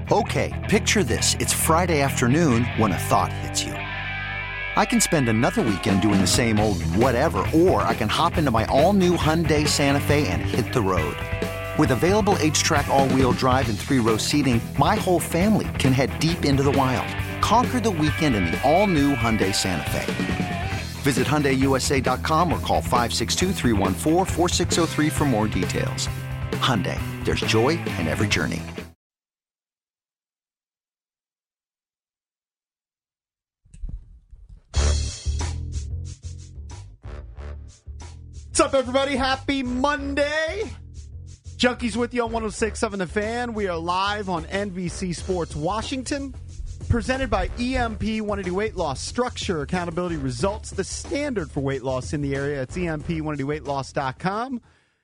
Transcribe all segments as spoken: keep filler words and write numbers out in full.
Okay, picture this. It's Friday afternoon when a thought hits you. I can spend another weekend doing the same old whatever, or I can hop into my all-new Hyundai Santa Fe and hit the road. With available H-Track all-wheel drive and three-row seating, my whole family can head deep into the wild. Conquer the weekend in the all-new Hyundai Santa Fe. Visit Hyundai U S A dot com or call five six two, three one four, four six zero three for more details. Hyundai, there's joy in every journey. What's up, everybody? Happy Monday. Junkies with you on one oh six point seven The Fan. We are live on N B C Sports Washington. Presented by E M P one eighty Weight Loss. Structure, accountability, results. The standard for weight loss in the area. It's E M P one eighty weight loss dot com.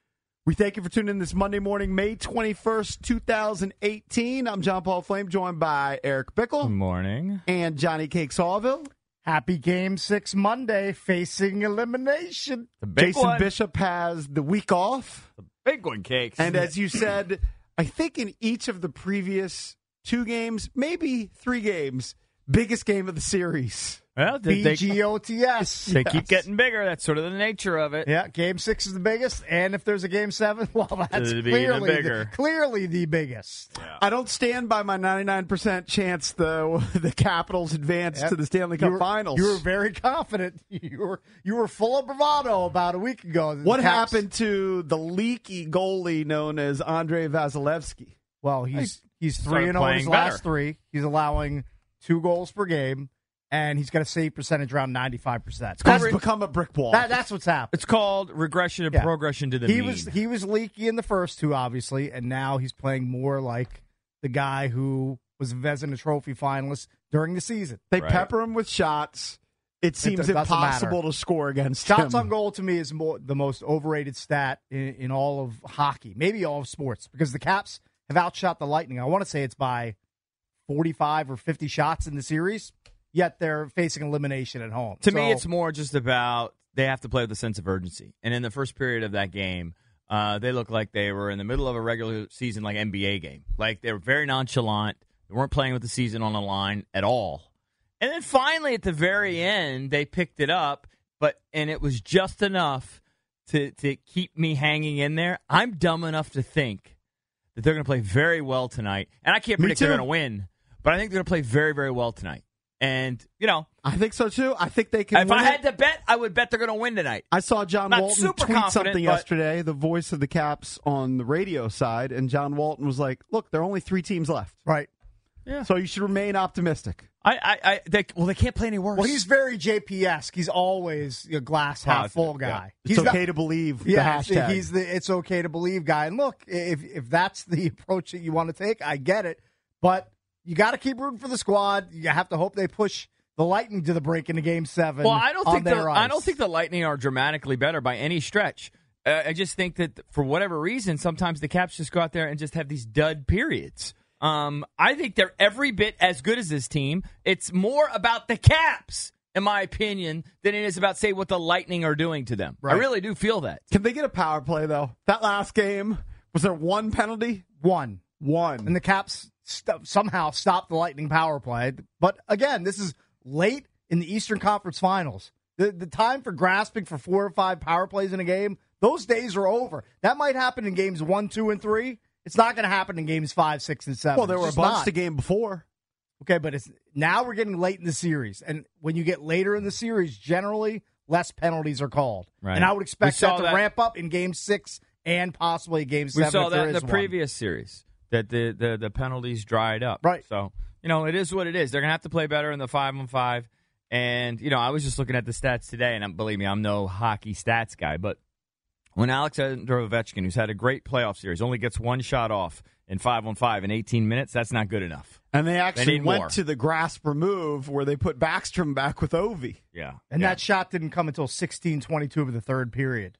We thank you for tuning in this Monday morning, May twenty-first, twenty eighteen. I'm John Paul Flame, joined by Eric Bickle. Good morning. And Johnny Cake Sawville. Happy Game six Monday, facing elimination. The big Jason one. Bishop has the week off. The big one, Cakes. And as you said, I think in each of the previous two games, maybe three games, biggest game of the series. Well, they, B G O T S. they Yes. keep getting bigger. That's sort of the nature of it. Yeah, Game six is the biggest, and if there's a Game seven, well, that's It'd be clearly even bigger. the, clearly the biggest. I don't stand by my ninety-nine percent chance the the Capitals advance Yep. to the Stanley Cup you were, Finals. You were very confident. You were you were full of bravado about a week ago. What The Caps- happened to the leaky goalie known as Andrei Vasilevsky? Well, he's he's started three and zero in his playing last better. three. He's allowing two goals per game, and he's got a save percentage around ninety-five percent. He's Every- become a brick wall. That, that's what's happened. It's called regression and Yeah. progression to the he mean. was he was leaky in the first two, obviously, and now he's playing more like the guy who was a Vezina Trophy finalist during the season. they Right. pepper him with shots. It seems doesn't impossible matter. to score against Shots him. on goal to me is more, the most overrated stat in, in all of hockey, maybe all of sports, because the Caps have outshot the Lightning. I want to say it's by forty-five or fifty shots in the series, yet they're facing elimination at home. To So- me, it's more just about they have to play with a sense of urgency. And in the first period of that game, uh, they looked like they were in the middle of a regular season, like N B A game. Like they were very nonchalant. They weren't playing with the season on the line at all. And then finally, at the very end, they picked it up, but and it was just enough to to keep me hanging in there. I'm dumb enough to think that they're going to play very well tonight, and I can't Me predict they're too. going to win, but I think they're going to play very, very well tonight. And you know, I think so too. I think they can. if win I it. had to bet, I would bet they're going to win tonight. I saw John Not Walton super tweet confident, something but- yesterday, the voice of the Caps on the radio side, and John Walton was like, "Look, there are only three teams left, right. so you should remain optimistic." I, I, I they, well, they can't play any worse. Well, he's very J P-esque. He's always a glass half Positive, full yeah. guy. It's He's okay not- to believe Yeah, the hashtag. he's the it's okay to believe guy. And look, if if that's the approach that you want to take, I get it. But you got to keep rooting for the squad. You have to hope they push the Lightning to the break into Game Seven. well, I don't on think their the ice. I don't think the Lightning are dramatically better by any stretch. Uh, I just think that for whatever reason, sometimes the Caps just go out there and just have these dud periods. Um, I think they're every bit as good as this team. It's more about the Caps, in my opinion, than it is about, say, what the Lightning are doing to them. I Right. really do feel that. Can they get a power play though? That last game, was there one penalty? one. One. And the Caps st- somehow stopped the Lightning power play. But again, this is late in the Eastern Conference Finals. The the time for grasping for four or five power plays in a game, those days are over. That might happen in games one, two, and three. It's not going to happen in games five, six, and seven. well, there It's were a just bunch not. the game before. Okay, but it's now we're getting late in the series, and when you get later in the series, generally less penalties are called. Right. And I would We expect saw that to that- ramp up in Game Six and possibly Game We Seven. saw if there that in the is one. previous series that the, the, the penalties dried up. Right. So, you know, it is what it is. They're going to have to play better in the five on five. And, you know, I was just looking at the stats today, and um, believe me, I'm no hockey stats guy, but when Alexander Ovechkin, who's had a great playoff series, only gets one shot off in five on five in eighteen minutes, that's not good enough. And they actually need went more. to the grasp remove where they put Backstrom back with Ovi. Yeah. And yeah. that shot didn't come until sixteen twenty-two of the third period.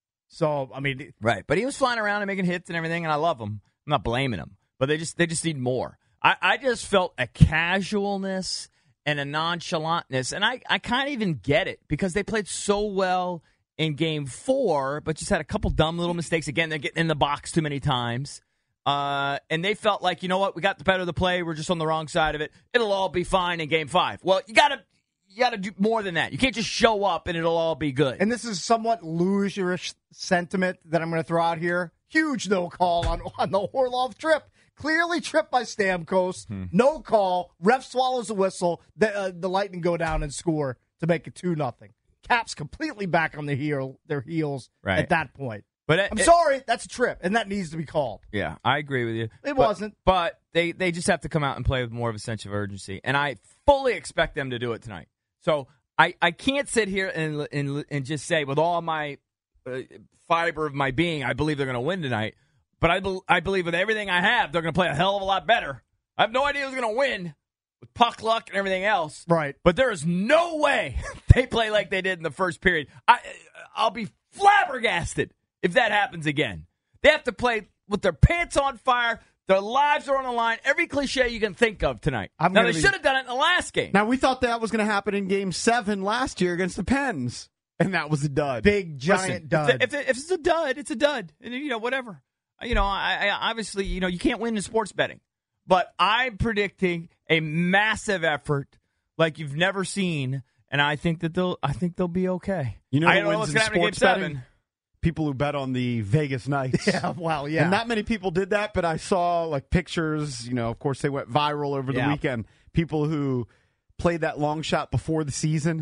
So, I mean, Right, but he was flying around and making hits and everything, and I love him. I'm not blaming him, but they just they just need more. I, I just felt a casualness and a nonchalantness, and I, I can't even get it because they played so well in Game Four, but just had a couple dumb little mistakes. Again, they're getting in the box too many times. Uh, and they felt like, you know what, we got the better of the play. We're just on the wrong side of it. It'll all be fine in game five. Well, you got to you got to do more than that. You can't just show up and it'll all be good. And this is somewhat loserish sentiment that I'm going to throw out here. Huge no call on, on the Orlov trip. Clearly tripped by Stamkos. Hmm. No call. Ref swallows the whistle. The, uh, the Lightning go down and score to make it two nothing. Caps completely back on the heel, their heels right. at that point. But it, I'm it, sorry, that's a trip, and that needs to be called. Yeah, I agree with you. It but, wasn't. But they, they just have to come out and play with more of a sense of urgency. And I fully expect them to do it tonight. So I, I can't sit here and, and, and just say with all my uh, fiber of my being, I believe they're going to win tonight. But I, be, I believe with everything I have, they're going to play a hell of a lot better. I have no idea who's going to win with puck luck and everything else. Right. But there is no way they play like they did in the first period. I, I'll be flabbergasted if that happens again. They have to play with their pants on fire. Their lives are on the line. Every cliche you can think of tonight. I'm now, they be... should have done it in the last game. Now, we thought that was going to happen in Game seven last year against the Pens, and that was a dud. Big, giant Listen, dud. If, if, if it's a dud, it's a dud. And, you know, whatever. You know, I, I obviously, you know, you can't win in sports betting. But I'm predicting a massive effort like you've never seen, and I think that they'll I think they'll be okay. You know I who don't know wins what's in going to happen in Game sports seven. betting? People who bet on the Vegas Knights. Yeah, well, yeah. And not many people did that, but I saw like pictures, you know, of course they went viral over the yeah. weekend. People who played that long shot before the season.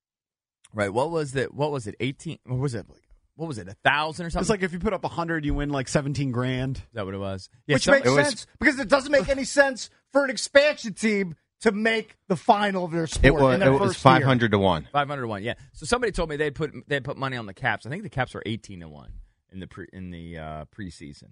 Right. What was it? What was it? eighteen What was it? What was it? A thousand or something? It's like if you put up a hundred, you win like seventeen grand. Is that what it was? Yeah, Which some, makes it was, sense because it doesn't make any sense for an expansion team to make the final of their sport. It was, in their it was first five hundred to one. Five hundred to one. Yeah. So somebody told me they'd put they'd put money on the Caps. I think the Caps were eighteen to one in the pre, in the uh, preseason.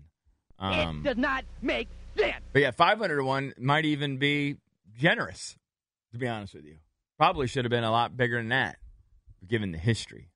Um, it does not make sense. But yeah, five hundred to one might even be generous. To be honest with you, probably should have been a lot bigger than that, given the history.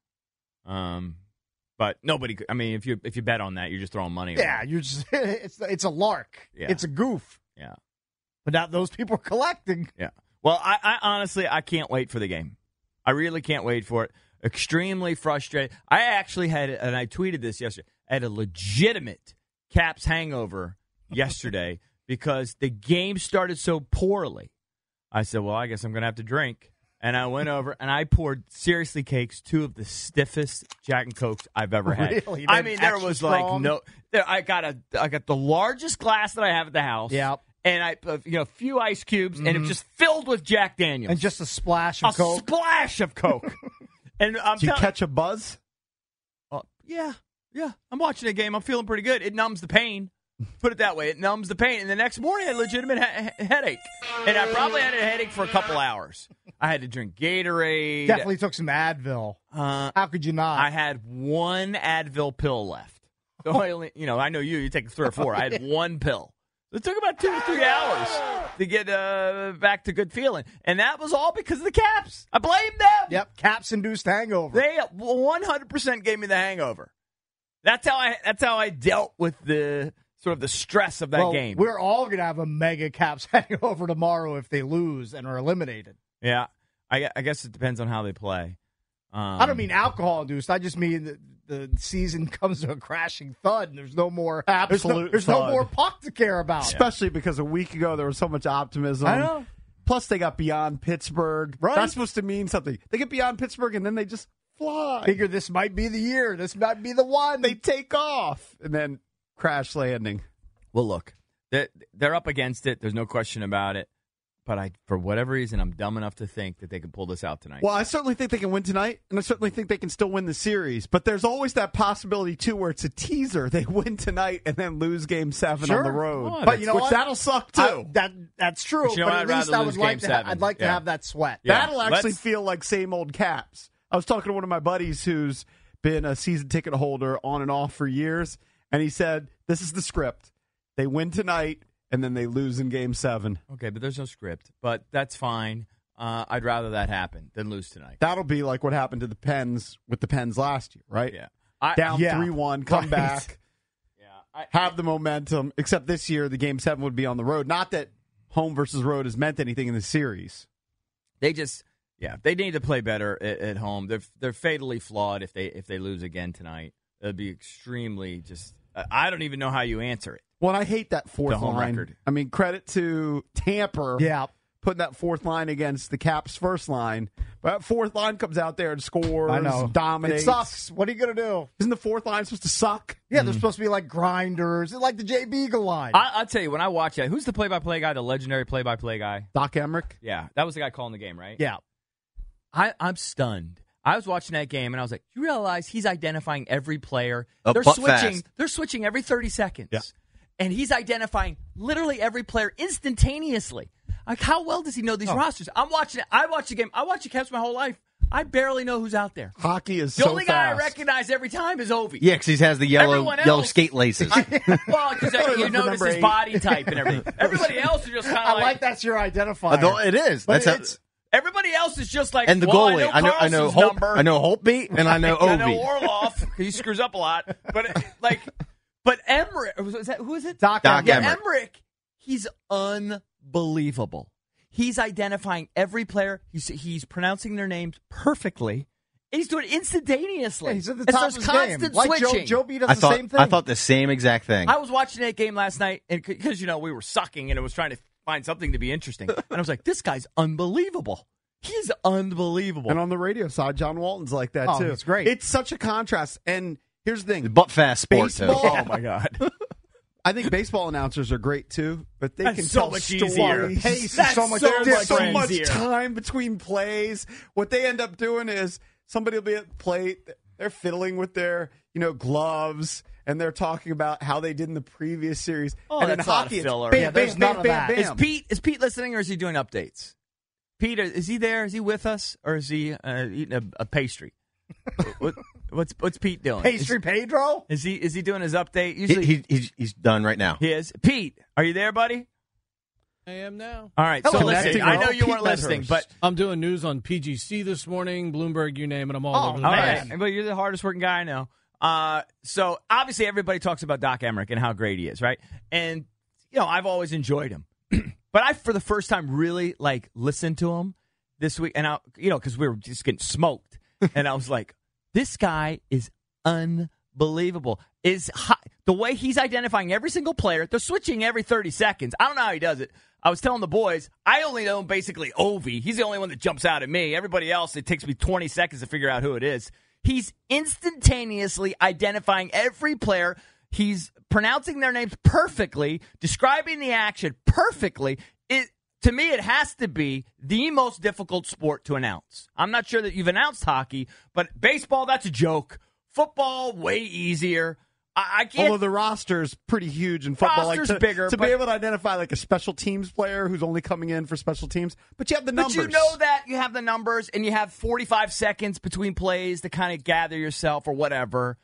Um. But nobody. I mean, if you if you bet on that, you're just throwing money. Yeah, away. you're just it's it's a lark. Yeah. It's a goof. Yeah. But now those people are collecting. Yeah. Well, I, I honestly I can't wait for the game. I really can't wait for it. Extremely frustrated. I actually had, and I tweeted this yesterday. I had a legitimate Caps hangover yesterday because the game started so poorly. I said, well, I guess I'm going to have to drink. And I went over and I poured, seriously, Cakes, two of the stiffest Jack and Cokes I've ever had. Really? I mean, there Extra was strong? like no. There, I got a, I got the largest glass that I have at the house. Yep. And I, uh, you know, a few ice cubes, Mm-hmm. and it just filled with Jack Daniels. And just a splash a of Coke. splash of Coke. And I'm Did you tell- catch a buzz? uh, yeah, yeah. I'm watching a game. I'm feeling pretty good. It numbs the pain. Put it that way. It numbs the pain. And the next morning, I had a legitimate ha- headache. And I probably had a headache for a couple hours. I had to drink Gatorade. Definitely took some Advil. Uh, How could you not? I had one Advil pill left. So I only, you know, I know you. You take three or four. I had one pill. It took about two or three hours to get uh, back to good feeling. And that was all because of the Caps. I blame them. Yep, Caps-induced hangover. They one hundred percent gave me the hangover. That's how I. That's how I dealt with the sort of the stress of that well, game. We're all going to have a mega Caps hangover tomorrow if they lose and are eliminated. Yeah, I, I guess it depends on how they play. Um, I don't mean alcohol-induced. I just mean the, the season comes to a crashing thud, and there's no more Absolute There's, no, there's no thud. more puck to care about. Especially because a week ago there was so much optimism. I know. Plus they got beyond Pittsburgh. Right. That's supposed to mean something. They get beyond Pittsburgh and then they just fly. Figure this might be the year. This might be the one. They take off and then crash landing. Well, look, they're, they're up against it. There's no question about it. But I, for whatever reason, I'm dumb enough to think that they can pull this out tonight. Well, I certainly think they can win tonight, and I certainly think they can still win the series. But there's always that possibility, too, where it's a teaser. They win tonight and then lose Game seven Sure. on the road. Oh, But you know which what? that'll suck, too. I, that That's true, But you know but what? at I'd least rather I would lose like game to, ha- seven. I'd like to Yeah. have that sweat. Yeah. That'll actually Let's- feel like same old Caps. I was talking to one of my buddies who's been a season ticket holder on and off for years, and he said, this is the script. They win tonight, and then they lose in Game seven. Okay, but there's no script. But that's fine. Uh, I'd rather that happen than lose tonight. That'll be like what happened to the Pens with the Pens last year, right? Yeah. I, Down Yeah. three one, come Right. back, yeah. I, have the momentum, except this year the Game seven would be on the road. Not that home versus road has meant anything in the series. They just, yeah, they need to play better at, at home. They're they're fatally flawed if they if they lose again tonight. It'd be extremely just. I don't even know how you answer it. Well, and I hate that fourth The home line. record. I mean, credit to Tampa. Yeah. Putting that fourth line against the Caps' first line. But that fourth line comes out there and scores, I know. dominates. It sucks. What are you going to do? Isn't the fourth line supposed to suck? Yeah, they're supposed to be like grinders, like the Jay Beagle line. I, I'll tell you, when I watch that, who's the play-by-play guy, the legendary play-by-play guy? Doc Emmerich? Yeah, that was the guy calling the game, right? yeah. I, I'm stunned. I was watching that game, and I was like, you realize he's identifying every player. Up they're butt switching. fast. They're switching every thirty seconds. Yeah. And he's identifying literally every player instantaneously. Like, how well does he know these Oh. rosters? I'm watching it. I watch the game. I watch the Caps my whole life. I barely know who's out there. Hockey is The so only fast. guy I recognize every time is Ovi. Yeah, because he has the yellow Everyone yellow else- skate laces. Well, because I you look for notice number his eight. body type and everything. Everybody else is just kind I of like, like, that's your identifier. Although it is. But That's how, it's- everybody else is just like, and the well, goalie. I know, I know. I know. Carlson's Holt, number. I know Holtby, and I know I know Ovi. Orloff because he screws up a lot. But like, but Emmerich, was that who is it? Doc, Doc yeah, Emmerich. Emmerich. He's unbelievable. He's identifying every player. He's he's pronouncing their names perfectly. And he's doing it instantaneously. Yeah, he's at the It's top those of his game. constant Like Joe, switching. Joe B does I the thought. same thing. I thought the same exact thing. I was watching that game last night, and because you know we were sucking, and it was trying to find something to be interesting, and I was like, "This guy's unbelievable. He's unbelievable." And on the radio side, John Walton's like that, Oh, too. it's great. It's such a contrast. And here's the thing. butt fast sport. Too. Baseball- oh my god, I think baseball announcers are great, too. But they That's can so tell much stories. easier. Pace is That's so much so different. There's so much much easier. time between plays. What they end up doing is somebody will be at the plate. They're fiddling with their, you know, gloves, and they're talking about how they did in the previous series. Oh, and in that's a lot of hockey, it's filler. bam, Yeah, bam, there's bam, none of bam, that. bam. is Pete is Pete listening, or is he doing updates? Pete, is he there? Is he with us, or is he uh, eating a, a pastry? what, what's what's Pete doing? Pastry Pedro? Is, is he is he doing his update? He, Usually he, he's, he's done right now. he is. Pete, are you there, buddy? I am now. All right. Hello, so listen, connecting I know well. you Pete weren't listening, Medhurst. but I'm doing news on P G C this morning, Bloomberg, you name it. I'm all Oh, over the all place. right. But you're the hardest working guy I know. Uh, so obviously everybody talks about Doc Emmerich and how great he is, right? And you know, I've always enjoyed him, but I, for the first time, really like listened to him this week, and I, you know, because we were just getting smoked, and I was like, this guy is unbelievable. Is high, the way he's identifying every single player. They're switching every thirty seconds. I don't know how he does it. I was telling the boys, I only know basically Ovi. He's the only one that jumps out at me. Everybody else, it takes me twenty seconds to figure out who it is. He's instantaneously identifying every player. He's pronouncing their names perfectly, describing the action perfectly. It to me, it has to be the most difficult sport to announce. I'm not sure that you've announced hockey, but baseball, that's a joke. Football, way easier. I, I can't. Although the roster's pretty huge in football, Roster's like to, bigger, to but- be able to identify like a special teams player who's only coming in for special teams, but you have the But numbers. you know that you have the numbers and you have forty-five seconds between plays to kind of gather yourself or whatever.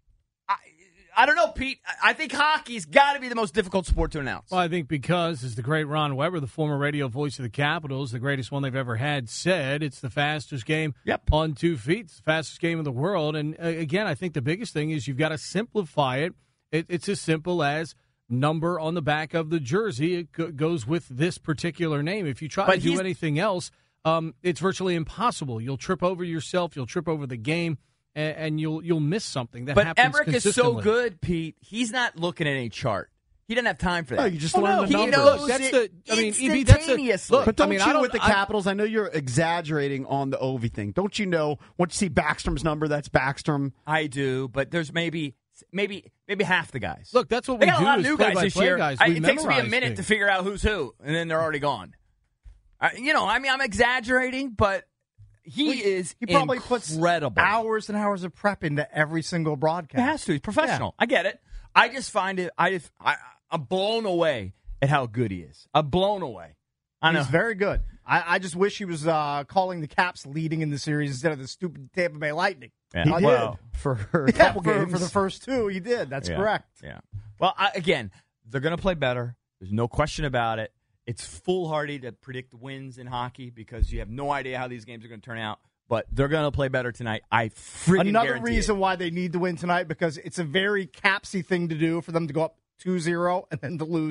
I, I don't know, Pete. I I think hockey's got to be the most difficult sport to announce. Well, I think because, as the great Ron Weber, the former radio voice of the Capitals, the greatest one they've ever had, said, it's the fastest game Yep. on two feet. It's the fastest game in the world. And uh, again, I think the biggest thing is you've got to simplify it. it it's as simple as number on the back of the jersey. It go- goes with this particular name. If you try But to do he's- anything else, um, it's virtually impossible. You'll trip over yourself. You'll trip over the game. And, and you'll you'll miss something that But happens Emmerich is so consistently. good, Pete. He's not looking at any chart. He doesn't have time for that. No, you just Oh, learn no, the he numbers. knows Look, that's it the- I mean, E B, that's the- instantaneously. look, But don't I mean, I you, don't- with the I- Capitals, I know you're exaggerating on the Ovi thing. Don't you know, once you see Backstrom's number, that's Backstrom. I do, but there's maybe maybe maybe half the guys. Look, that's what they we got do a lot of as new guys this play-by-play year. guys. I, We it takes me a memorize minute things. to figure out who's who, and then they're already gone. I, you know, I mean, I'm exaggerating, but he Well, is He probably incredible. puts hours and hours of prep into every single broadcast. He has to. He's professional. I get it. I just find it. I just. I, I'm blown away at how good he is. I'm blown away. I know. He's very good. I, I just wish he was uh, calling the Caps leading in the series instead of the stupid Tampa Bay Lightning. Yeah. He I did Well, for a Yeah, couple for, games. for the first two, he did. That's yeah, correct. Yeah. Well, I, again, they're going to play better. There's no question about it. It's foolhardy to predict wins in hockey because you have no idea how these games are going to turn out. But they're going to play better tonight. I freaking Another guarantee reason it. why they need to win tonight because it's a very Capsy thing to do for them to go up two zero and then to lose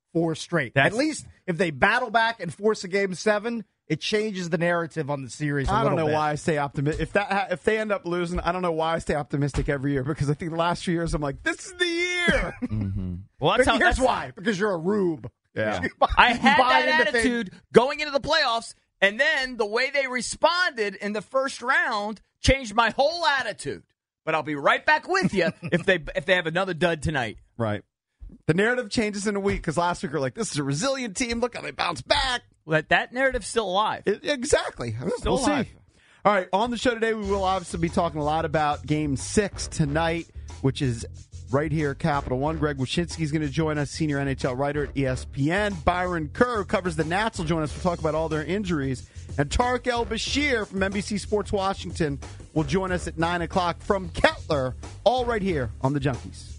four straight. That's- At least if they battle back and force a game seven, it changes the narrative on the series a I don't little know bit. why I stay optimistic. If that ha- if they end up losing, I don't know why I stay optimistic every year because I think the last few years I'm like, this is the year. mm-hmm. Well, But that's how. here's That's, why. Because you're a rube. Yeah. You buy- I you had buy that into things- attitude going into the playoffs, and then the way they responded in the first round changed my whole attitude. But I'll be right back with you if they if they have another dud tonight. Right. The narrative changes in a week because last week we we're like, this is a resilient team. Look how they bounce back. Well, that that narrative's still alive. It, exactly. Still we'll alive. see. All right. On the show today, we will obviously be talking a lot about Game Six tonight, which is right here at Capital One. Greg Wyshynski is going to join us, senior N H L writer at E S P N. Byron Kerr, who covers the Nats, will join us to talk about all their injuries. And Tarek El-Bashir from N B C Sports Washington will join us at nine o'clock from Kettler, all right here on the Junkies.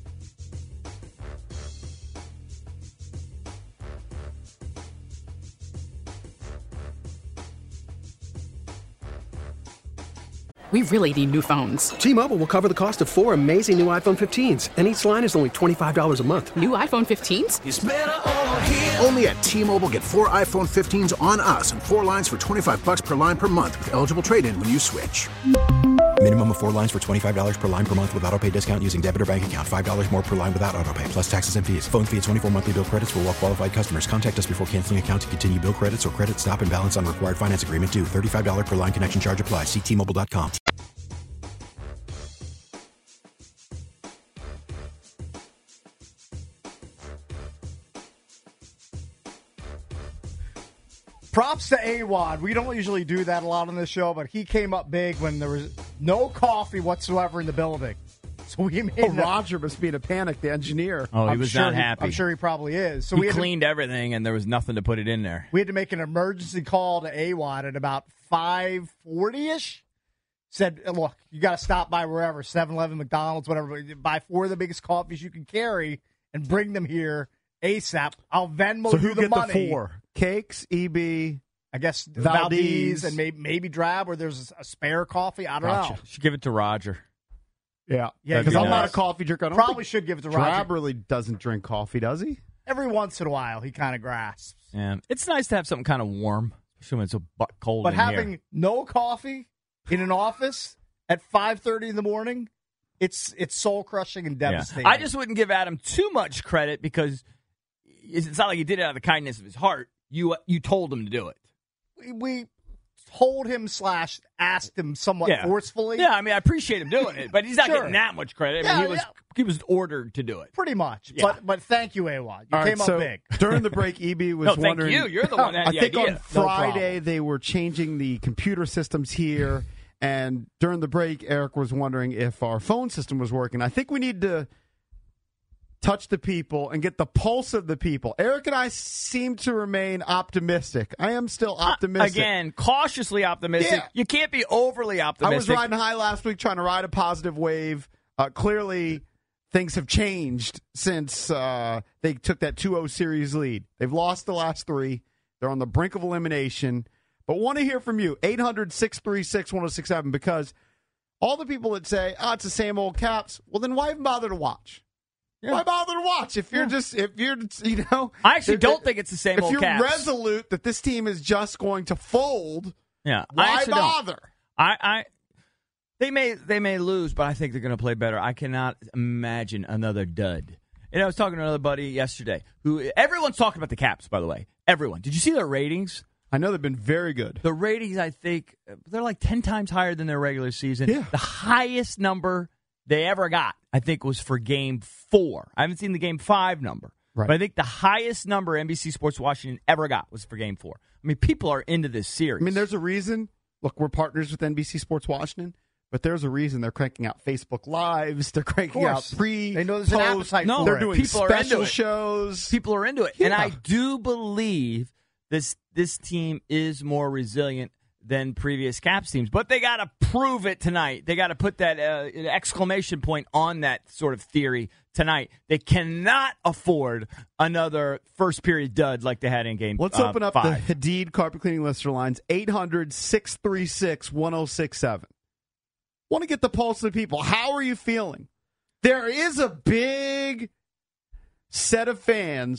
We really need new phones. T-Mobile will cover the cost of four amazing new iPhone fifteens, and each line is only twenty-five dollars a month. New iPhone fifteens? It's better over here. Only at T-Mobile, get four iPhone fifteens on us and four lines for twenty-five dollars per line per month with eligible trade-in when you switch. Minimum of four lines for twenty-five dollars per line per month with autopay discount using debit or bank account. five dollars more per line without autopay, plus taxes and fees. Phone fee at twenty-four monthly bill credits for well-qualified customers. Contact us before canceling account to continue bill credits or credit stop and balance on required finance agreement due. thirty-five dollars per line connection charge applies. See T Mobile dot com. Props to A W O D. We don't usually do that a lot on this show, but he came up big when there was no coffee whatsoever in the building. So we made Oh, that- Roger must be in a panic, the engineer. Oh, he I'm was sure not he- happy. I'm sure he probably is. So he we had to- cleaned everything, and there was nothing to put it in there. We had to make an emergency call to A W O D at about five forty-ish. Said, look, you got to stop by wherever, seven eleven, McDonald's, whatever. Buy four of the biggest coffees you can carry and bring them here ASAP. I'll Venmo So you who the get money. the four? Cakes, E B, I guess Valdez. Valdez, and maybe, maybe Drab, or there's a spare coffee. I don't Gotcha. know. Should give it to Roger. Yeah, Yeah, because he I'm not a does. coffee drinker. I don't Probably think should give it to Drab Roger. really doesn't drink coffee, does he? Every once in a while, he kind of grasps. Yeah, it's nice to have something kind of warm, especially when it's so butt cold But in having here. no coffee in an office at five thirty in the morning, it's it's soul crushing and Yeah. devastating. I just wouldn't give Adam too much credit because it's not like he did it out of the kindness of his heart. You you told him to do it. we, we told him slash asked him somewhat Yeah. forcefully. Yeah, I mean, I appreciate him doing it, but he's not Sure. getting that much credit. I Yeah, mean, he was yeah. he was ordered to do it. Pretty much. Yeah. But but thank you, A W O D. You All right, came up so big. during the break, E B was No, thank wondering. you. You're the one that had I the think idea. on No Friday they were changing the computer systems here, and during the break, Eric was wondering if our phone system was working. I think we need to touch the people and get the pulse of the people. Eric and I seem to remain optimistic. I am still optimistic. Again, cautiously optimistic. Yeah. You can't be overly I optimistic. was riding high last week trying to ride a positive wave. Uh, clearly, things have changed since uh, they took that two oh series lead. They've lost the last three. They're on the brink of elimination. But want to hear from you, eight hundred, six three six, one oh six seven, because all the people that say, oh, it's the same old Caps, well, then why even bother to watch? Yeah. Why bother to watch if you're just, if you're, you know. I actually if- don't think it's the same if old you're Caps. resolute that this team is just going to fold, Yeah, I why actually don't. bother? I, I, they may they may lose, but I think they're going to play better. I cannot imagine another dud. And I was talking to another buddy yesterday who everyone's talking about the Caps. By the way, everyone. Did you see their ratings? I know they've been very good. The ratings, I think, they're like ten times higher than their regular season. Yeah. The highest number they ever got, I think, was for Game Four. I haven't seen the Game Five number, Right. but I think the highest number N B C Sports Washington ever got was for Game Four. I mean, people are into this series. I mean, there's a reason. Look, we're partners with N B C Sports Washington, but there's a reason they're cranking out Facebook Lives. They're cranking out course. pre. They know there's an post. appetite No, for They're it. doing People are into special it. shows. People are into it, and Yeah. I do believe this this team is more resilient than previous Caps teams. But they got to prove it tonight. They got to put that uh, exclamation point on that sort of theory tonight. They cannot afford another first period dud like they had in game. Let's uh, open up five. the Hadid Carpet Cleaning Listener lines, eight hundred, six three six, one oh six seven. Want to get the pulse of the people. How are you feeling? There is a big set of fans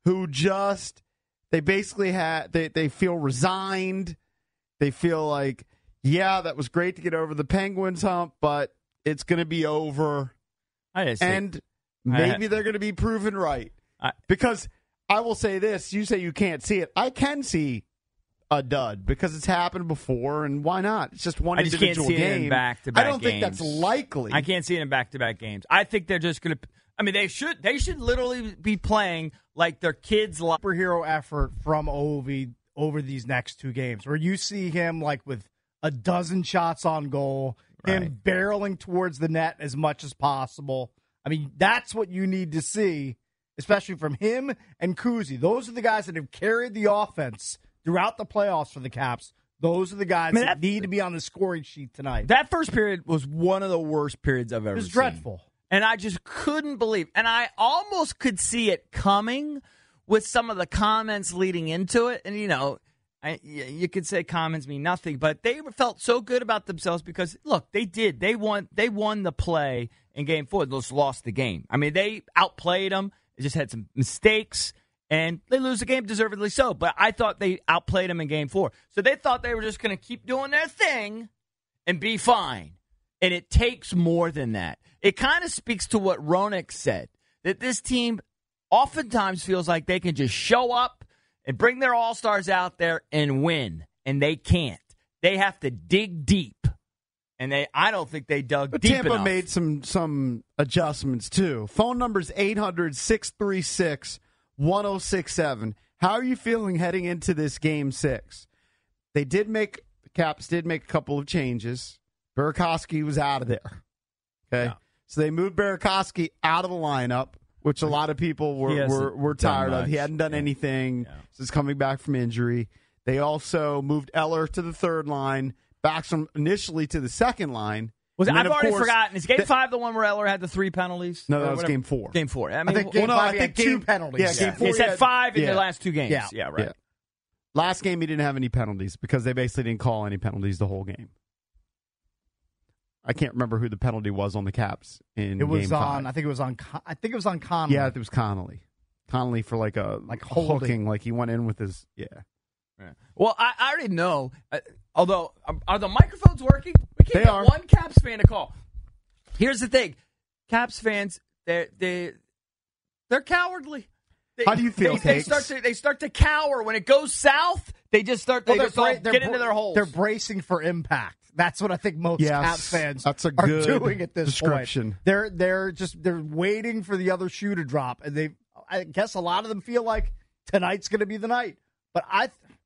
who just they basically had they, they feel resigned. They feel like, yeah, that was great to get over the Penguins hump, but it's going to be over. I just and think, maybe I, they're going to be proven right. I, because I will say this, you say you can't see it. I can see a dud because it's happened before, and why not? It's just one I just individual can't see game. It in back-to-back I don't games. think that's likely. I can't see it in back-to-back games. I think they're just going to. I mean, they should. They should literally be playing like their kids' superhero effort from Ovi over these next two games, where you see him like with a dozen shots on goal, right. him barreling towards the net as much as possible. I mean, that's what you need to see, especially from him and Kuzi. Those are the guys that have carried the offense throughout the playoffs for the Caps. Those are the guys I mean, that, that need to be on the scoring sheet tonight. That first period was one of the worst periods I've ever seen. It was dreadful. And I just couldn't believe. And I almost could see it coming with some of the comments leading into it. And, you know, I, you could say comments mean nothing, but they felt so good about themselves because, look, they did. They won They won the play in game four. They just lost the game. I mean, they outplayed them. They just had some mistakes. And they lose the game, deservedly so. But I thought they outplayed them in game four. So they thought they were just going to keep doing their thing and be fine. And it takes more than that. It kind of speaks to what Roenick said, that this team oftentimes feels like they can just show up and bring their all-stars out there and win. And they can't. They have to dig deep. And they, I don't think they dug but deep Tampa enough. made some, some adjustments, too. Phone number's eight hundred, six three six, one oh six seven. How are you feeling heading into this game six? They did make, the Caps did make a couple of changes. Burakovsky was out of there. Okay. Yeah. So they moved Burakovsky out of the lineup, which a lot of people were, were, were tired of. He hadn't done yeah. anything yeah. since coming back from injury. They also moved Eller to the third line, Backstrom initially to the second line. Was I've already course, forgotten. Is game th- five the one where Eller had the three penalties? No, that was game four. Game four. I, mean, I think game well, no, five I think had two two penalties. Yeah, yeah. game four. He said had, five in yeah. the last two games. Yeah, yeah right. Yeah. Last game, he didn't have any penalties because they basically didn't call any penalties the whole game. I can't remember who the penalty was on the Caps in It was game on. five. I think it was on. I think it was on Connolly. Yeah, it was Connolly. Connolly for like a like hooking, like he went in with his yeah. yeah. Well, I, I already know. Uh, although, um, are the microphones working? We can't they get are. one Caps fan to call. Here's the thing, Caps fans, they they they're cowardly. They, How do you feel? They, they start to they start to cower when it goes south. They just start. They well, just all bra- get into their holes. They're bracing for impact. That's what I think most yes, Caps fans that's a are good doing at this description. point. They're they're just they're waiting for the other shoe to drop, and they. I guess a lot of them feel like tonight's going to be the night. But I,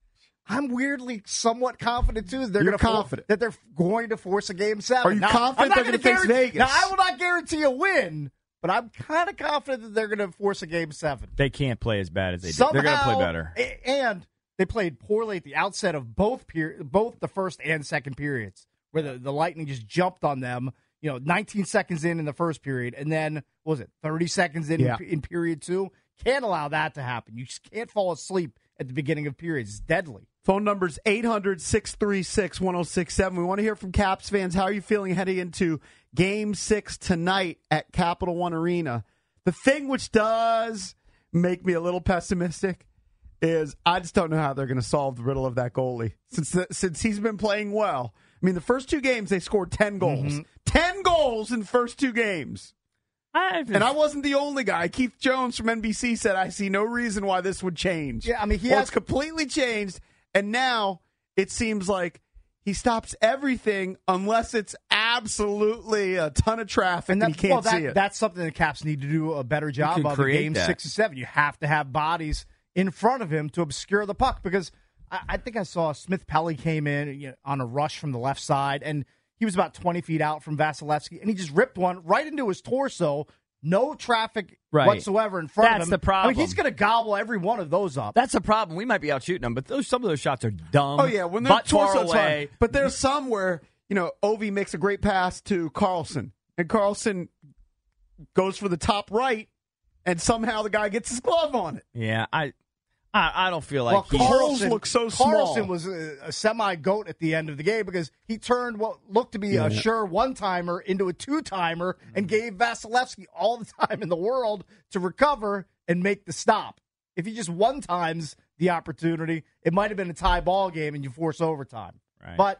I'm weirdly somewhat confident too. That they're You're gonna confident for, that they're going to force a game seven. Are you now, confident they're going to face Vegas? Now I will not guarantee a win, but I'm kind of confident that they're going to force a game seven. They can't play as bad as they Somehow, did. They're going to play better. And they played poorly at the outset of both peri- both the first and second periods, where the, the Lightning just jumped on them. You know, nineteen seconds in in the first period, and then what was it thirty seconds in yeah. in, in period two? Can't allow that to happen. You just can't fall asleep at the beginning of periods. It's deadly. Phone number's eight hundred, six three six, one oh six seven. We want to hear from Caps fans. How are you feeling heading into Game six tonight at Capital One Arena? The thing which does make me a little pessimistic is I just don't know how they're going to solve the riddle of that goalie. Since the, since he's been playing well. I mean, the first two games, they scored ten goals. Mm-hmm. ten goals in the first two games. I've And I wasn't the only guy. Keith Jones from N B C said, I see no reason why this would change. Yeah, I mean, he well, has... it's completely changed. And now it seems like he stops everything unless it's absolutely a ton of traffic and, that, and he can't well, that, see it. That's something the Caps need to do a better job of in game that. six and seven. You have to have bodies in front of him to obscure the puck because I, I think I saw Smith Pelly came in you know, on a rush from the left side, and he was about twenty feet out from Vasilevsky, and he just ripped one right into his torso. No traffic right. whatsoever in front That's of him. That's the problem. I mean, he's going to gobble every one of those up. That's the problem. We might be out shooting them, but those some of those shots are dumb. Oh, yeah. When they're torso away. Fun. But there's some where, you know, Ovi makes a great pass to Carlson, and Carlson goes for the top right, and somehow the guy gets his glove on it. Yeah, I I, I don't feel like well, he Carlson looks so small. Carlson was a, a semi-goat at the end of the game because he turned what looked to be yeah, a yeah. sure one-timer into a two-timer mm-hmm. and gave Vasilevsky all the time in the world to recover and make the stop. If he just one times the opportunity, it might have been a tie ball game and you force overtime. Right. But,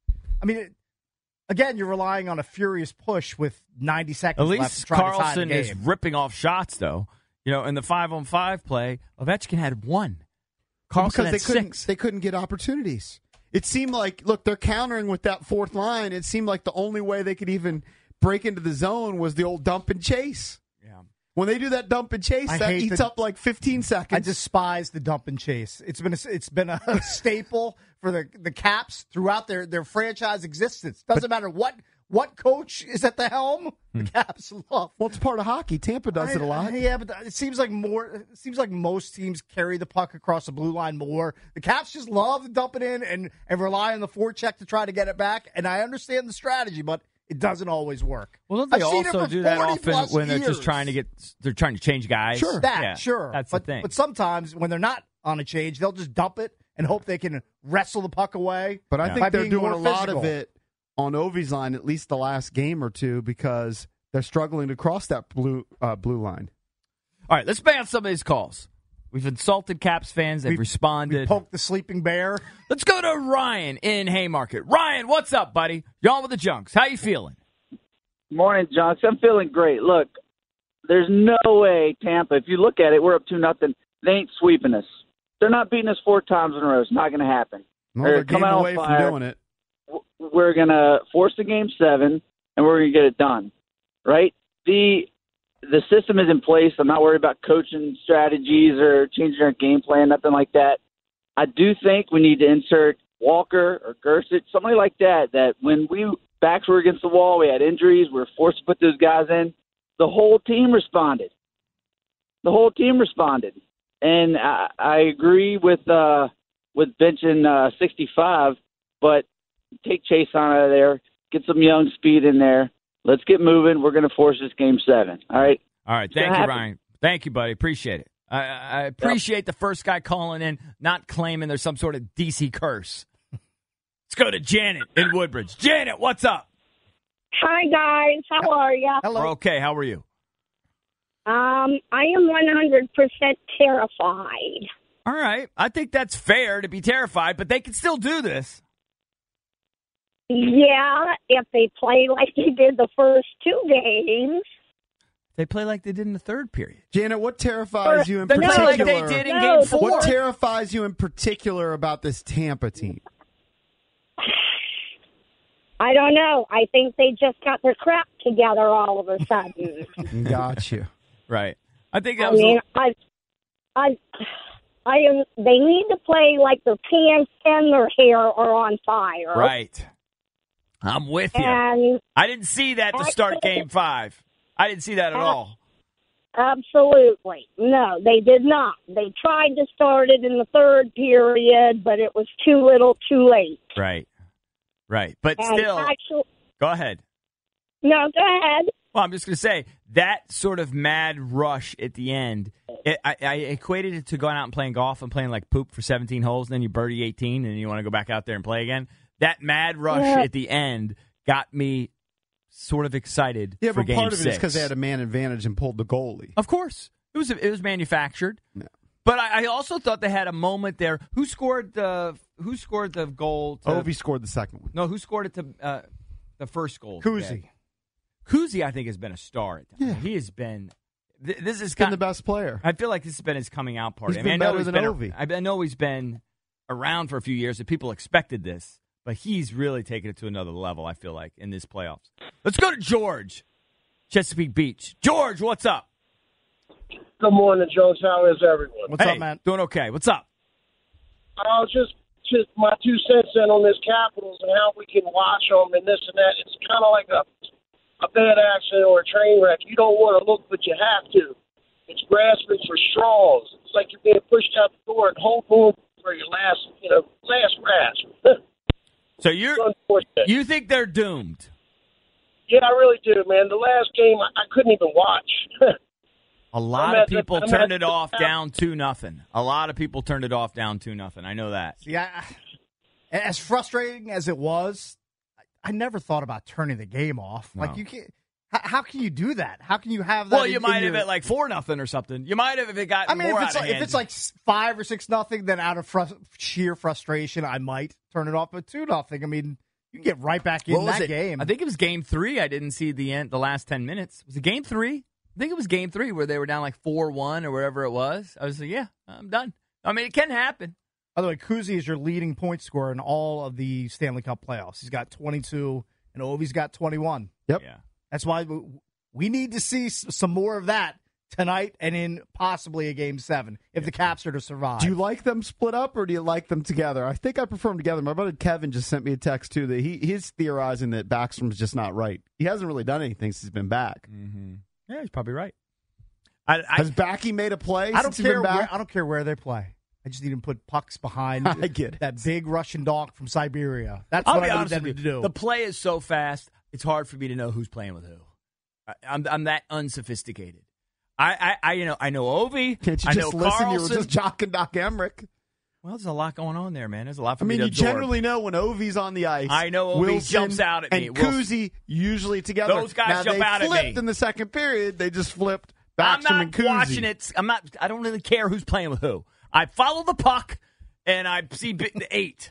I mean, it, again, you're relying on a furious push with ninety seconds At left least to try to tie the Carlson game. is ripping off shots, though. You know, in the five-on-five play, Ovechkin had one. Carlson because had they couldn't, six. they couldn't get opportunities. It seemed like, look, they're countering with that fourth line. It seemed like the only way they could even break into the zone was the old dump and chase. Yeah. When they do that dump and chase, I that hate eats the- up like fifteen seconds. I despise the dump and chase. It's been a, it's been a staple for the the Caps throughout their, their franchise existence. Doesn't matter what what coach is at the helm. The Caps love. Well, it's part of hockey. Tampa does I- it a lot. Yeah, but it seems like more. It seems like most teams carry the puck across the blue line more. The Caps just love to dump it in and and rely on the forecheck to try to get it back. And I understand the strategy, but it doesn't always work. Well, don't they I've seen it also for do that forty often plus when they're years. just trying to get they're trying to change guys? Sure, that Yeah, sure. That's but, the thing. But sometimes when they're not on a change, they'll just dump it and hope they can wrestle the puck away. But I Yeah. think by they're being doing more a lot physical. of it on Ovi's line, at least the last game or two, because they're struggling to cross that blue uh, blue line. All right, let's bang on some of these calls. We've insulted Caps fans. They've We responded. poke the sleeping bear. Let's go to Ryan in Haymarket. Ryan, what's up, buddy? You're on with the Junks. How you feeling? Morning, Junks. I'm feeling great. Look, there's no way Tampa, if you look at it, we're up two nothing. They ain't sweeping us. They're not beating us four times in a row. It's not going to happen. No, They're they're game coming out away on from fire. doing it. We're going to force the game seven, and we're going to get it done, right? The the system is in place. I'm not worried about coaching strategies or changing our game plan, nothing like that. I do think we need to insert Walker or Gersich, somebody like that, that when we backs were against the wall, we had injuries, we were forced to put those guys in, the whole team responded. The whole team responded. And I, I agree with uh, with benching uh, sixty-five, but take Chase on out of there, get some young speed in there. Let's get moving. We're going to force this game seven. All right? All right. Thank you, Ryan. Thank you, buddy. Appreciate it. I, I appreciate the first guy calling in, not claiming there's some sort of D C curse. Let's go to Janet in Woodbridge. Janet, what's up? Hi, guys. How are you? Hello. We're okay. How are you? Um, I am one hundred percent terrified. All right. I think that's fair to be terrified, but they can still do this. Yeah, if they play like they did the first two games. They play like they did in the third period. Janet, what terrifies you in They play particular? like they did in No, game the- four. What terrifies you in particular about this Tampa team? I don't know. I think they just got their crap together all of a sudden. Got you. Right. I think that I was. mean, I, I, I am. They need to play like their pants and their hair are on fire. Right. I'm with you. And I didn't see that to start game five. I didn't see that at all. absolutely. No, they did not. They tried to start it in the third period, but it was too little too late. Right. Right. But And still, actually, go ahead. no, go ahead. Well, I'm just going to say that sort of mad rush at the end, it, I, I equated it to going out and playing golf and playing like poop for seventeen holes, and then you birdie eighteen, and you want to go back out there and play again. That mad rush Yeah. at the end got me sort of excited Yeah, for but game part of it six. is because they had a man advantage and pulled the goalie. Of course. It was it was manufactured. No. But I, I also thought they had a moment there. Who scored the Who scored the goal? To, Ovi scored the second one. No, who scored it to uh, the first goal? Kuzi. today? Kuzi, I think, has been a star. At Yeah. He has been. Th- this is Been kind the best player. I feel like this has been his coming out party. He's I mean, been I know better he's than been a- Ovi. I I know he's been around for a few years, and people expected this, but he's really taken it to another level. I feel like in this playoffs. Let's go to George, Chesapeake Beach. George, what's up? Good morning, Jones. How is everyone? What's hey, up, man? Doing okay. What's up? I was just just my two cents in on this Capitals and how we can watch them and this and that. It's kind of like a a bad accident or a train wreck. You don't want to look, but you have to. It's grasping for straws. It's like you're being pushed out the door and hold on for your last, you know, last grasp. So you're you think they're doomed? Yeah, I really do, man. The last game, I, I couldn't even watch. A lot I'm of at the- people I'm turned at it the- off down two nothing. A lot of people turned it off down two nothing. I know that. Yeah, as frustrating as it was, I, I never thought about turning the game off. No. Like you can't, How, how can you do that? How can you have that? Well, you in, might in have your... it like four nothing or something. You might have if it got I mean, more if it's out like, of if hand. it's like five or six nothing, then out of frus- sheer frustration, I might turn it off. But two nothing, I mean, you can get right back in What was that it? game. I think it was game three. I didn't see the end, the last ten minutes. Was it game three? I think it was game three where they were down like four one or wherever it was. I was like, yeah, I'm done. I mean, it can happen. By the way, Kuzi is your leading point scorer in all of the Stanley Cup playoffs. He's got twenty-two, and Ovi's got twenty-one. Yep. Yeah. That's why we, we need to see some more of that tonight and in possibly a game seven if the Caps are to survive. Do you like them split up or do you like them together? I think I prefer them together. My brother Kevin just sent me a text, too, that he he's theorizing that Backstrom's just not right. He hasn't really done anything since he's been back. Mm-hmm. Yeah, he's probably right. I, I, Has Backy made a play I don't since he's care. been back? Where, I don't care where they play. I just need them to put pucks behind I get it. that big Russian dog from Siberia. That's I'll what be I need honest them with to you. do. The play is so fast, it's hard for me to know who's playing with who. I, I'm I'm that unsophisticated. I, I, I you know I know Ovi. Can't you I just know listen? Carlson. You were just jocking Doc Emmerich. Well, there's a lot going on there, man. There's a lot for I mean, me to you absorb. generally know when Ovi's on the ice. I know Ovi Wilson jumps out at me. and Wilson. Kuzi usually together. Those guys now, jump they out at flipped me. in the second period. They just flipped I'm Backstrom not and Kuzi. watching it. I'm not. I don't really care who's playing with who. I follow the puck, and I see bit eight.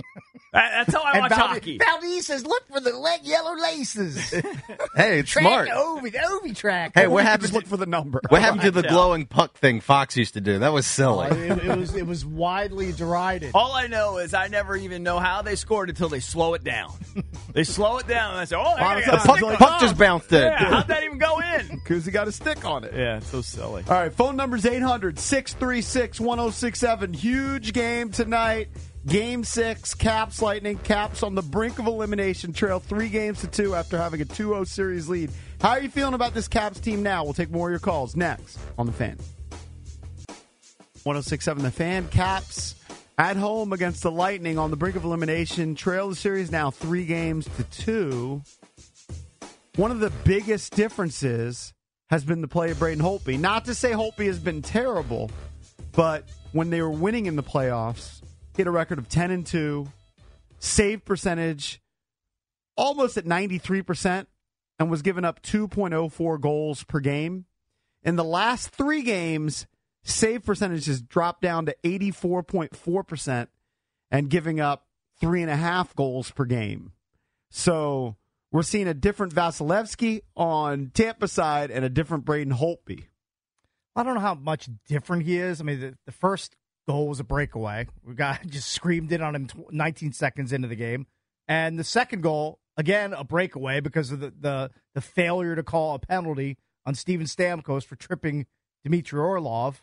That- That's how I and watch Valde- hockey. Valdez says, "Look for the le- yellow laces." Hey, it's track smart. the Ovi, the Ovi track. Hey, Or what you happened? Just look for the number. What happened to the Yeah. glowing puck thing Fox used to do? That was silly. Oh, it, it was it was widely derided. All I know is I never even know how they scored until they slow it down. They slow it down, and I say, "Oh, Bottom hey, side, I got a puck- stick on puck top." just bounced in. Yeah, how'd that even go in? Kuzi got a stick on it. Yeah, it's so silly. All right, phone number's eight hundred, six three six, one oh six seven. Huge game tonight. Game six, Caps Lightning. Caps on the brink of elimination, trail three games to two after having a two oh series lead. How are you feeling about this Caps team now? We'll take more of your calls next on The Fan. one oh six seven The Fan. Caps at home against the Lightning on the brink of elimination. Trail the series now three games to two. One of the biggest differences has been the play of Braden Holtby. Not to say Holtby has been terrible, but when they were winning in the playoffs, he had a record of ten and two, save percentage almost at ninety-three percent, and was giving up two point oh four goals per game. In the last three games, save percentage has dropped down to eighty-four point four percent and giving up three and a half goals per game. So we're seeing a different Vasilevsky on Tampa side and a different Braden Holtby. I don't know how much different he is. I mean, the, the first goal was a breakaway. We got just screamed in on him nineteen seconds into the game. And the second goal, again, a breakaway because of the, the, the failure to call a penalty on Steven Stamkos for tripping Dmitry Orlov.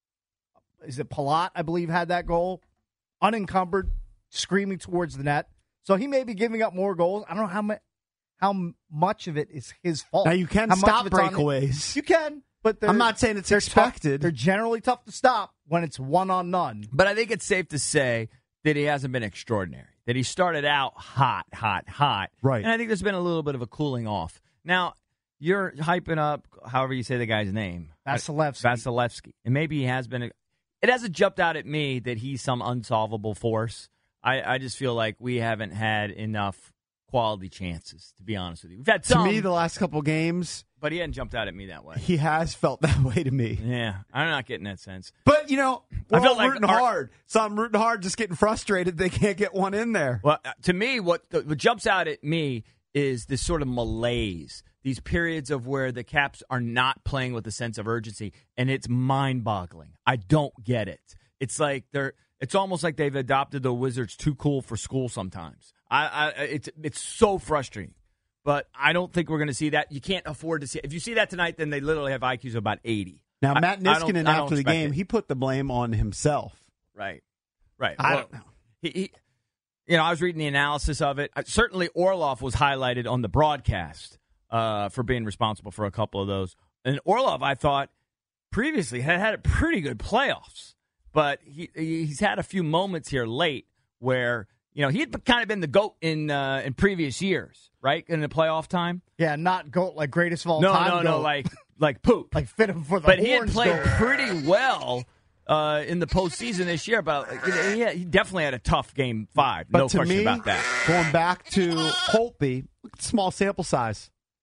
Is it Palat, I believe, had that goal? Unencumbered, screaming towards the net. So he may be giving up more goals. I don't know how, ma- how much of it is his fault. Now, you can How much stop of it's on him. breakaways. You can. But I'm not saying it's they're expected. Tough, they're generally tough to stop when it's one on none. But I think it's safe to say that he hasn't been extraordinary. That he started out hot, hot, hot. Right. And I think there's been a little bit of a cooling off. Now, you're hyping up, however you say the guy's name. Vasilevsky. Vasilevsky. And maybe he has been. A, it hasn't jumped out at me that he's some unsolvable force. I, I just feel like we haven't had enough quality chances, to be honest with you. We've had some. To me, the last couple games, but he hasn't jumped out at me that way. he has felt that way to me. Yeah, I'm not getting that sense. But, you know, we're I feel all like rooting our- hard. So I'm rooting hard, just getting frustrated they can't get one in there. Well, uh, to me, what, what jumps out at me is this sort of malaise, these periods of where the Caps are not playing with a sense of urgency, and it's mind-boggling. I don't get it. It's like they're. It's almost like they've adopted the Wizards too cool for school sometimes. I, I it's it's so frustrating. But I don't think we're going to see that. You can't afford to see it. If you see that tonight, then they literally have I Qs of about eighty. Now, I- Matt I don't- Niskanen, I don't after the expect game, it. he put the blame on himself. Right. Right. I Well, don't know. He, he, you know, I was reading the analysis of it. Uh, Certainly, Orlov was highlighted on the broadcast uh, for being responsible for a couple of those. And Orlov, I thought, previously had had a pretty good playoffs. But he he's had a few moments here late where, you know, he had kind of been the GOAT in uh, in previous years, right, in the playoff time. Yeah, not GOAT like greatest of all No, time. no, no, GOAT. like like poop. like fit him for the But he had horns played GOAT. pretty well uh, in the postseason this year. But he, had, he definitely had a tough game five. But no to question me, about that. going back to Holtby, look at the small sample size.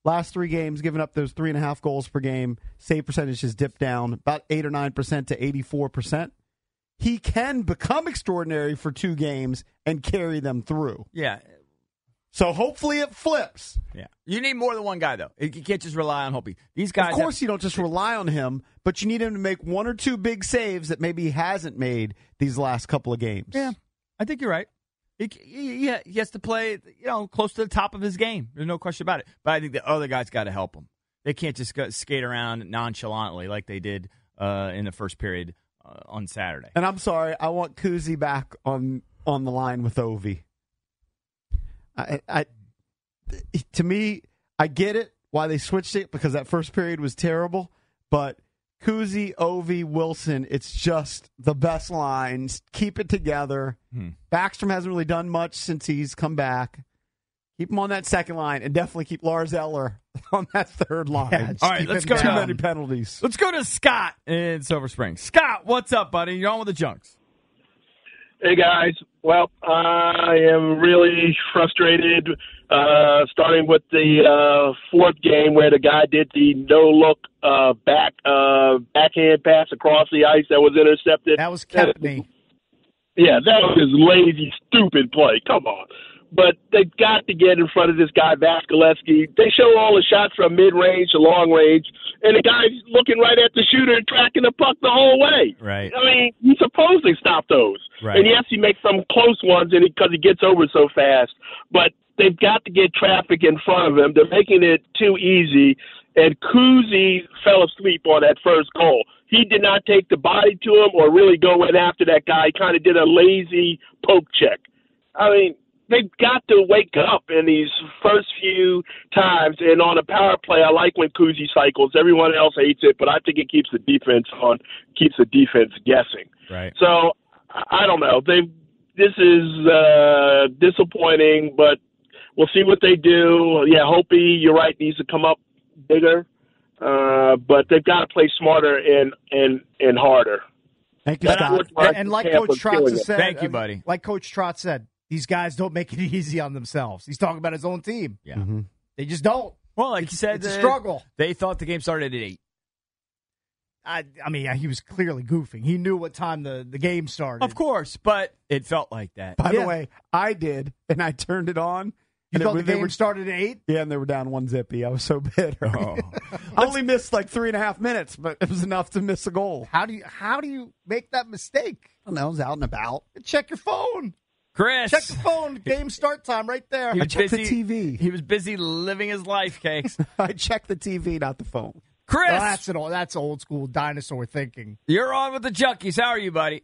Last three games, giving up those three and a half goals per game. Save percentage has dipped down about eight or nine percent to eighty-four percent. He can become extraordinary for two games and carry them through. Yeah. So hopefully it flips. Yeah. You need more than one guy, though. You can't just rely on Hopi. These guys. Of course, have, you don't just rely on him, but you need him to make one or two big saves that maybe he hasn't made these last couple of games. Yeah, I think you're right. He, he, he has to play, you know, close to the top of his game. There's no question about it. But I think the other guys got to help him. They can't just go, skate around nonchalantly like they did uh, in the first period uh, on Saturday. And I'm sorry, I want Kuzi back on on the line with Ovi. I, I, to me, I get it why they switched it because that first period was terrible. But Kuzi, Ovi, Wilson, it's just the best lines. Keep it together. Hmm. Backstrom hasn't really done much since he's come back. Keep him on that second line, and definitely keep Lars Eller on that third line. Yeah, All right, let's go. Too many penalties. Let's go to Scott in Silver Spring. Scott, what's up, buddy? You're on with the Junks. Hey, guys. Well, I am really frustrated, uh, starting with the uh, fourth game where the guy did the no-look uh, back uh, backhand pass across the ice that was intercepted. That was Kempney. Yeah, that was his lazy, stupid play. Come on. But they've got to get in front of this guy, Vasilevsky. They show all the shots from mid-range to long-range, and the guy's looking right at the shooter and tracking the puck the whole way. Right. I mean, you're supposed to stop those. Right. And yes, he makes some close ones because he gets over so fast. But they've got to get traffic in front of him. They're making it too easy. And Kuzi fell asleep on that first goal. He did not take the body to him or really go in after that guy. He kind of did a lazy poke check. I mean, they've got to wake up in these first few times. And on a power play, I like when Kuzi cycles. Everyone else hates it, but I think it keeps the defense on, keeps the defense guessing. Right. So I don't know. They this is uh, disappointing, but we'll see what they do. Yeah, Hopi, you're right, needs to come up bigger, uh, but they've got to play smarter and and and harder. Thank you, That's Scott. what my And, and like camp Coach was Trotz killing has it. said, Thank you, uh, buddy. Like Coach Trotz said, these guys don't make it easy on themselves. He's talking about his own team. Yeah. Mm-hmm. They just don't. Well, like it's, you said, it's a uh, struggle. They thought the game started at eight. I, I mean, he was clearly goofing. He knew what time the, the game started. Of course, but it felt like that. By Yeah. the way, I did, and I turned it on. You and thought it, the they game were, started at eight? Yeah, and they were down one zippy. I was so bitter. Oh. I only missed like three and a half minutes, but it was enough to miss a goal. How do you how do you make that mistake? I don't know. I was out and about. Check your phone. Chris. Check the phone. Game start time right there. He I was checked busy, the T V. He was busy living his life, Cakes. I checked the T V, not the phone. Chris, Well, that's an old, that's old school dinosaur thinking. you're on with the Junkies. How are you, buddy?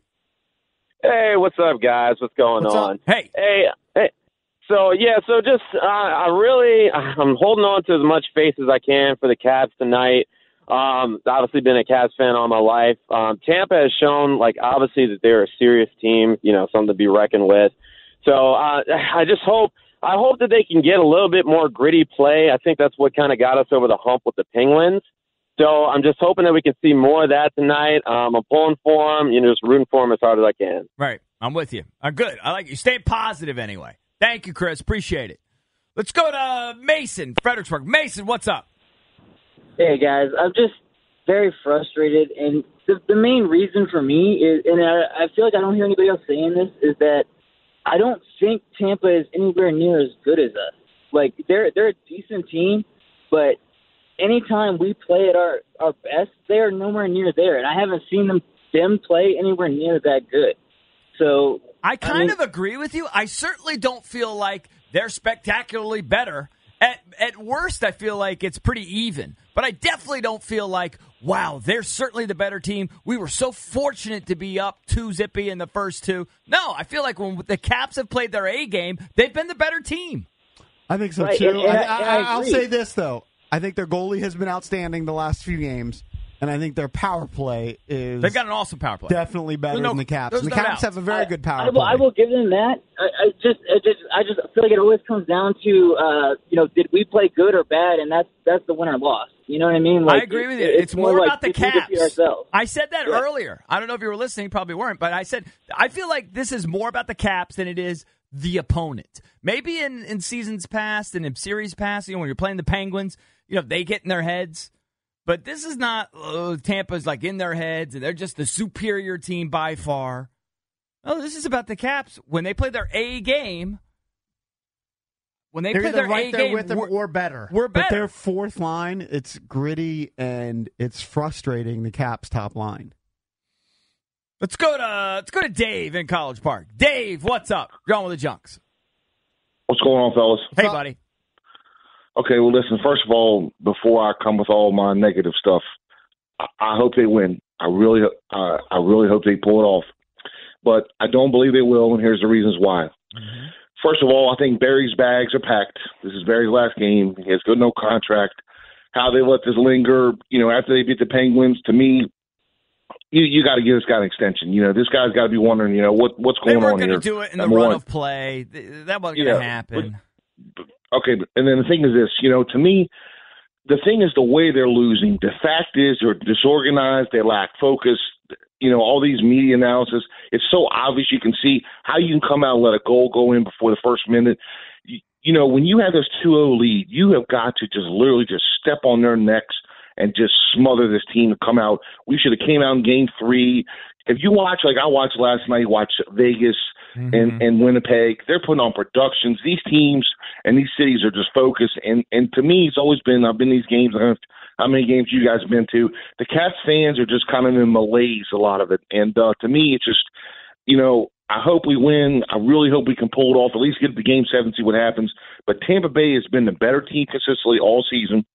Hey, what's up, guys? What's going What's on? up? Hey. Hey, hey. So yeah, so just uh, I really I'm holding on to as much faith as I can for the Cavs tonight. Um, obviously, been a Cavs fan all my life. Um, Tampa has shown, like, obviously that they're a serious team. You know, something to be reckoned with. So uh, I just hope I hope that they can get a little bit more gritty play. I think that's what kind of got us over the hump with the Penguins. So I'm just hoping that we can see more of that tonight. Um, I'm pulling for them, you know, just rooting for them as hard as I can. Right. I'm with you. Uh, good. I like you. Stay positive anyway. Thank you, Chris. Appreciate it. Let's go to Mason, Fredericksburg. Mason, what's up? Hey, guys. I'm just very frustrated. And the, the main reason for me is, and I, I feel like I don't hear anybody else saying this, is that I don't think Tampa is anywhere near as good as us. Like, they're they're a decent team, but anytime we play at our, our best, they are nowhere near there. And I haven't seen them them play anywhere near that good. So I kind I mean, of agree with you. I certainly don't feel like they're spectacularly better. At at worst, I feel like it's pretty even. But I definitely don't feel like, wow, they're certainly the better team. We were so fortunate to be up two zippy in the first two. No, I feel like when the Caps have played their A game, they've been the better team. I think so, Right, too. and- and I, I- I, and I I'll agree. say this, though. I think their goalie has been outstanding the last few games, and I think their power play is They've got an awesome power play. definitely better There's no- than the Caps. there's And the no Caps doubt. have a very good power I will, play. I will give them that. I, I just, I just, I just feel like it always comes down to, uh, you know, did we play good or bad, and that's that's the winner loss. You know what I mean? Like, I agree with you. it- It's, more, like, about the did we Caps. defeat ourselves? I said that Yeah. earlier. I don't know if you were listening. Probably weren't. But I said I feel like this is more about the Caps than it is the opponent. Maybe in, in seasons past and in series past, you know, when you're playing the Penguins, you know, they get in their heads. But this is not oh, Tampa's like in their heads, and they're just the superior team by far. No, this is about the Caps. When they play their A game, when they They're play either their right A there game, with them we're, or better. we're But better. their fourth line, it's gritty and it's frustrating, the Caps' top line. Let's go to let's go to Dave in College Park. Dave, what's up? You're on with the Junks. What's going on, fellas? Hey, buddy. Okay, well, listen, first of all, before I come with all my negative stuff, I, I hope they win. I really, uh, I really hope they pull it off. But I don't believe they will, and here's the reasons why. Mm-hmm. First of all, I think Barry's bags are packed. This is Barry's last game. He has good no contract. How they let this linger, you know, after they beat the Penguins, to me, you, you got to give this guy an extension. You know, this guy's got to be wondering, you know, what what's going They on weren't here. going to do it in the Number run one. of play. That wasn't going Yeah, to happen. but- Okay, and then the thing is this, you know, to me, the thing is the way they're losing. The fact is they're disorganized, they lack focus, you know, all these media analysis. It's so obvious you can see how you can come out and let a goal go in before the first minute. You, you know, when you have this two oh lead, you have got to just literally just step on their necks and just smother this team to come out. We should have came out in game three. If you watch, like I watched last night, watch Vegas mm-hmm. and, and Winnipeg, they're putting on productions. These teams and these cities are just focused. And, and to me, it's always been, I've been in these games, I don't know how many games you guys have been to. The Cats fans are just kind of in malaise, a lot of it. And uh, to me, it's just, you know, I hope we win. I really hope we can pull it off, at least get to game seven, see what happens. But Tampa Bay has been the better team consistently all season.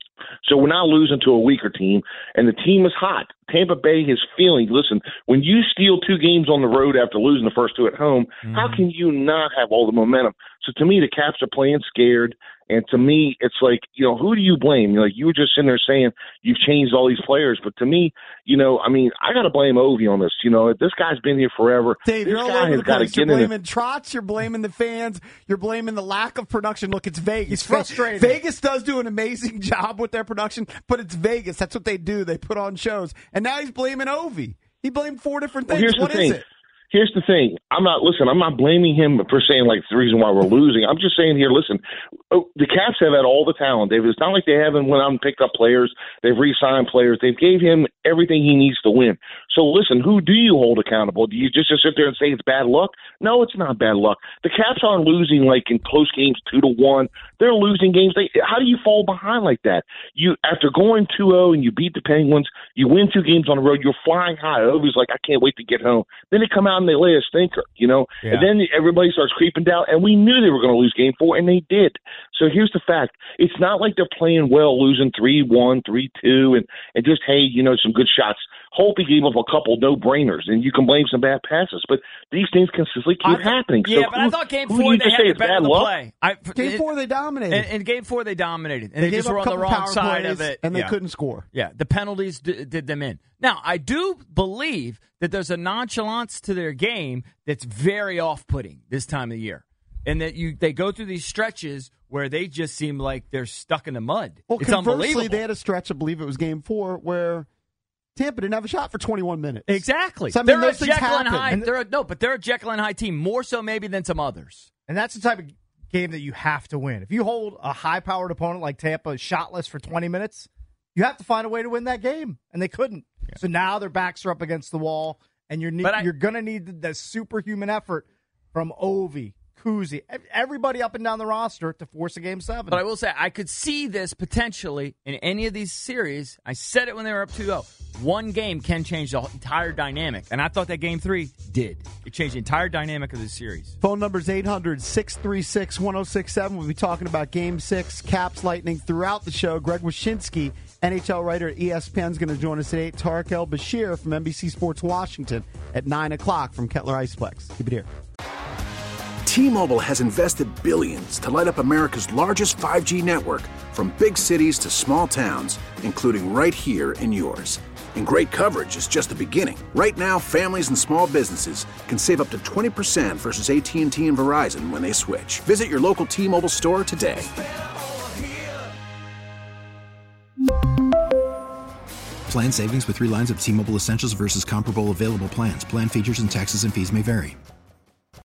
So we're not losing to a weaker team, and the team is hot. Tampa Bay is feeling, listen, when you steal two games on the road after losing the first two at home, mm-hmm. how can you not have all the momentum? So to me, the Caps are playing scared, and to me, it's like, you know, who do you blame? Like, you were just sitting there saying you've changed all these players, but to me, you know, I mean, I got to blame Ovi on this. You know, this guy's been here forever. Dave, this you're all guy over has the got to place. You're get in blaming Trotz. You're blaming the fans. You're blaming the lack of production. Look, it's Vegas. He's frustrated. Vegas does do an amazing job with their production, but it's Vegas. That's what they do. They put on shows. And now he's blaming Ovi. He blamed four different Well, things. here's What the is thing. it? Here's the thing. I'm not, listen, I'm not blaming him for saying, like, the reason why we're losing. I'm just saying here, listen, oh, the Caps have had all the talent, David. It's not like they haven't went out and picked up players. They've re-signed players. They've gave him everything he needs to win. So, listen, who do you hold accountable? Do you just, just sit there and say it's bad luck? No, it's not bad luck. The Caps aren't losing, like, in close games two to one. They're losing games. They, how do you fall behind like that? You After going two oh and you beat the Penguins, you win two games on the road, you're flying high. Ovi's like, I can't wait to get home. Then they come out and they lay a stinker, you know? Yeah. And then everybody starts creeping down, and we knew they were going to lose game four, and they did. So here's the fact. It's not like they're playing well, losing three one, three two, and, and just, hey, you know, some good shots. Holtby gave up a couple no-brainers, and you can blame some bad passes, but these things consistently keep I, happening. Yeah, so but who, I thought game who four you they just had say the it's better bad the luck? play. I, Game it, four, they dominated. In, in game four, they dominated, and they, they just gave were up on the a couple wrong power side plays, of it. and they yeah. couldn't score. Yeah, the penalties d- did them in. Now, I do believe that there's a nonchalance to their game that's very off-putting this time of year, and that you they go through these stretches where they just seem like they're stuck in the mud. Well, it's conversely, unbelievable. they had a stretch, I believe it was game four, where Tampa didn't have a shot for twenty-one minutes. Exactly. So, I mean, they're a those things Jekyll and happen. Hyde. And They're a, no, but they're a Jekyll and Hyde team, more so maybe than some others. And that's the type of game that you have to win. If you hold a high-powered opponent like Tampa shotless for twenty minutes, you have to find a way to win that game, and they couldn't. Yeah. So now their backs are up against the wall, and you're ne- I, you're going to need the, the superhuman effort from Ovi, Kuzi, everybody up and down the roster to force a game seven. But I will say, I could see this potentially in any of these series. I said it when they were up two oh. One game can change the entire dynamic. And I thought that game three did. It changed the entire dynamic of this series. Phone number is eight hundred, six three six, one oh six seven. We'll be talking about Game six, Caps Lightning throughout the show. Greg Wyshynski, N H L writer at E S P N, is going to join us at eight. Tarek El-Bashir from N B C Sports Washington at nine o'clock from Kettler Iceplex. Keep it here. T-Mobile has invested billions to light up America's largest five G network, from big cities to small towns, including right here in yours. And great coverage is just the beginning. Right now, families and small businesses can save up to twenty percent versus A T and T and Verizon when they switch. Visit your local T-Mobile store today. Plan savings with three lines of T-Mobile Essentials versus comparable available plans. Plan features and taxes and fees may vary.